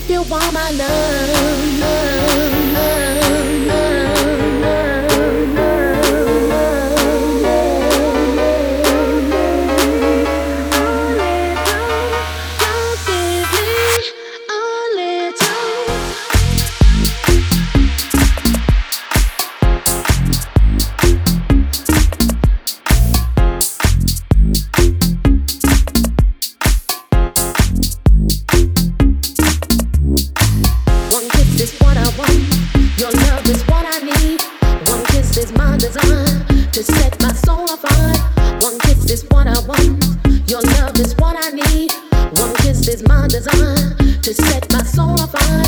if you want my love, love, love, love, love, love, to set my soul on fire. One kiss is what I want. Your love is what I need. One kiss is my desire to set my soul on fire.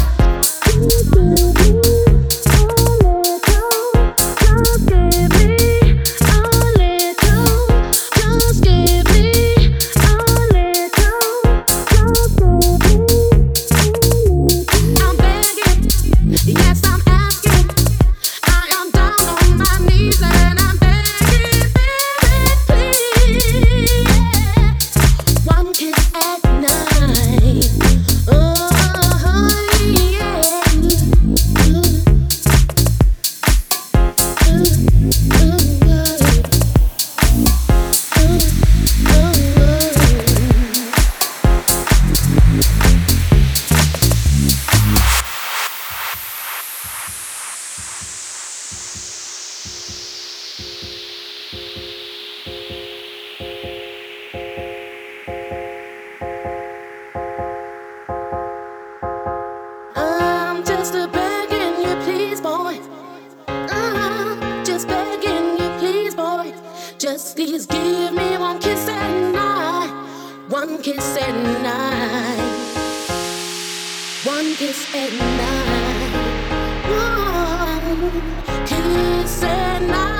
Just please give me one kiss at night. One kiss at night. One kiss at night. One kiss at night.